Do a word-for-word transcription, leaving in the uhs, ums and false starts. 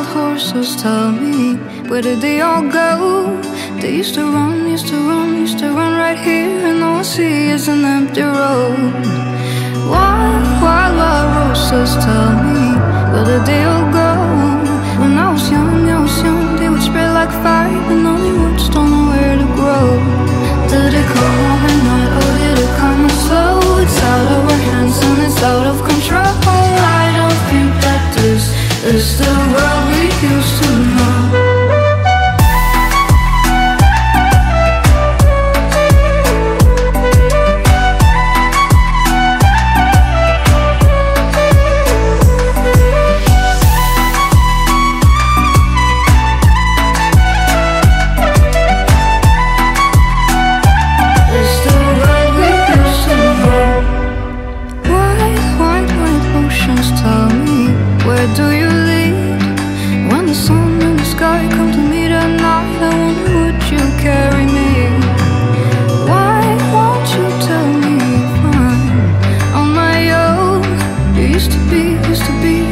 horses, tell me, where did they all go? They used to run, used to run, used to run right here, and all I see is an empty road. Wild, wild, wild roses, tell me, where did they all go? When I was young, I was young, they would spread like fire, and all the roots don't know where to grow. Did it come overnight, or did it come slow? It's out of our hands and it's out of control. I don't think that this is the world we used to know. Do you lead? When the sun and the sky come to meet at night, I wonder would you carry me? Why won't you tell me if I'm on my own? You used to be, used to be